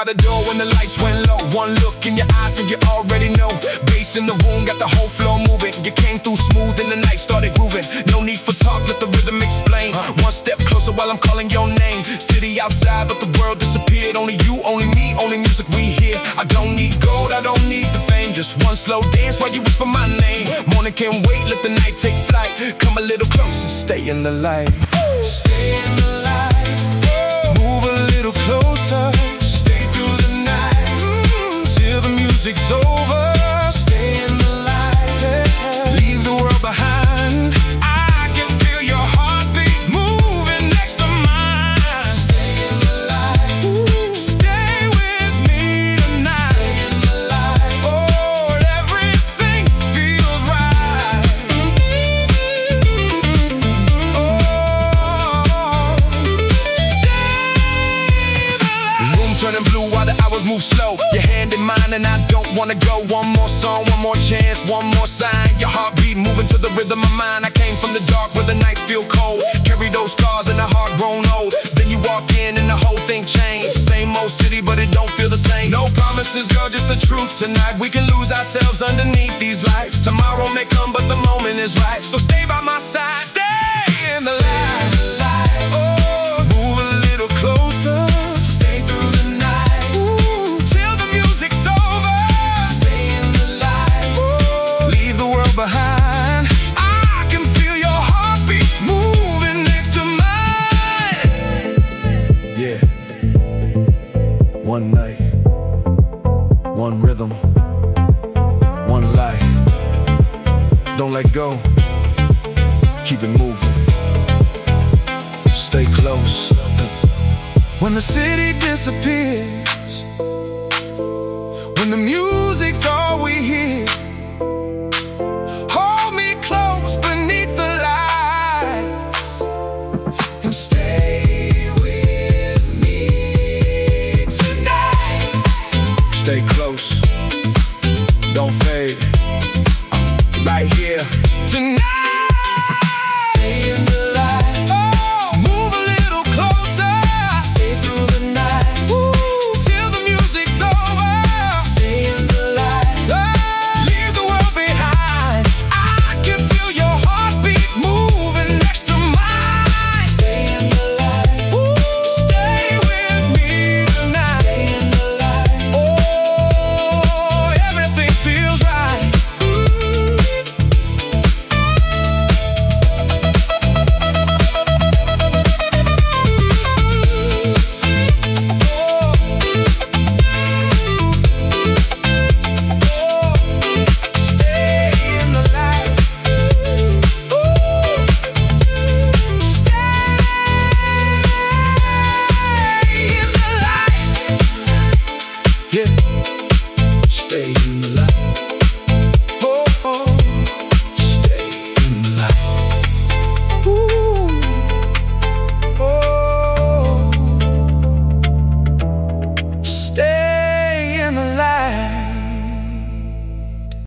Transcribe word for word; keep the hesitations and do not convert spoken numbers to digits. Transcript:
the door when the lights went low. One look in your eyes and you already know. Bass in the room, got the whole floor moving. You came through smooth and the night started grooving. No need for talk, let the rhythm explain. One step closer while I'm calling your name. City outside, but the world disappeared. Only you, only me, only music we hear. I don't need gold, I don't need the fame. Just one slow dance while you whisper my name. Morning can't wait, let the night take flight. Come a little closer, stay in the light. Stay in the light. Move a little closer. Stay through the night, mm, till the music's over. Stay in the light. Leave the world behind. I can feel your heartbeat moving next to mine. Stay in the light. Ooh, stay with me tonight. Stay in the light. Oh, everything feels right. Oh, stay the light. Room turning blue while the hours move slow. Your hand in mine and I don't wanna go. One more song, one more chance, one more sign. Your heartbeat moving to the rhythm of mine. I came from the dark where the nights feel cold. Carry those scars and the heart grown old. Then you walk in and the whole thing changed. Same old city but it don't feel the same. No promises, girl, just the truth. Tonight we can lose ourselves underneath these lights. Tomorrow may come but the moment is right. So stay by my side. Stay in the light. Oh, move a little closer. Stay through the night, ooh, till the music's over. Stay in the light. Oh, leave the world behind. I can feel your heartbeat moving next to mine. Yeah. One night, one rhythm, one light. Don't let go. Keep it moving. Stay close. When the city disappears